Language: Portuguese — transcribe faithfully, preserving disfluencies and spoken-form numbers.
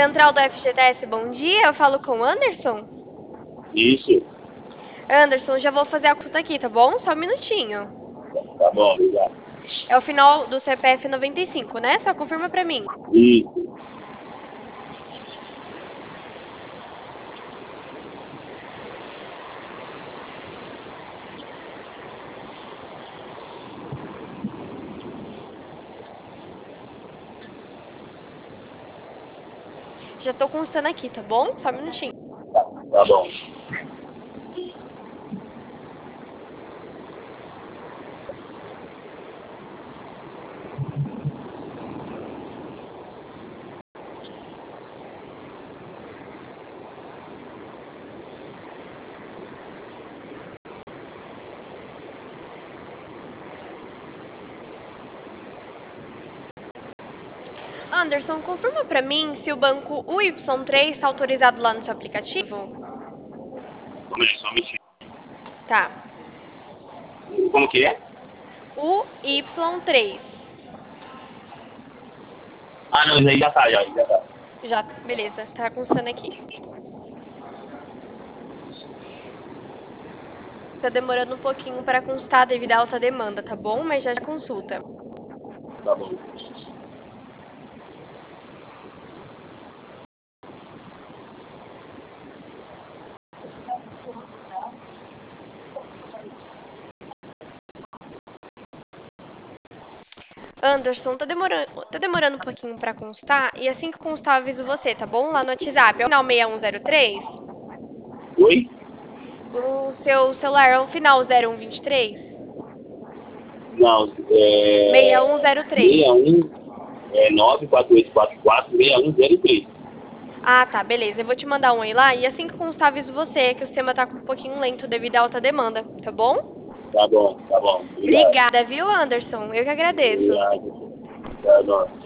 Central do F G T S, bom dia. Eu falo com o Anderson. Isso, Anderson, já vou fazer a conta aqui, tá bom? Só um minutinho. tá bom, obrigado. É o final do C P F noventa e cinco, né? Só confirma pra mim. Isso, Já tô constando aqui, tá bom? Só um minutinho. tá bom. Anderson, confirma pra mim se o banco U Y três tá autorizado lá no seu aplicativo. Como é? Só um minutinho. Tá. Como que é? U Y três. Ah, não, isso aí já tá, já, já tá. Já, beleza. Tá constando aqui. Tá demorando um pouquinho para constar devido à alta demanda, tá bom? Mas já já consulta. Tá bom. Anderson, tá demorando, tá demorando um pouquinho para constar e assim que constar eu aviso você, tá bom? Lá no WhatsApp. É o final seis um zero três? Oi? O seu celular é o final zero um dois três? Não, é... seis um zero três. seis um, é nove quatro oito quatro quatro seis um zero três. Ah, tá, beleza. Eu vou te mandar um aí lá e assim que constar aviso você que o sistema tá com um pouquinho lento devido à alta demanda, tá bom? Tá bom, tá bom. Obrigado. Obrigada, viu, Anderson? Eu que agradeço. Obrigado. Tá bom.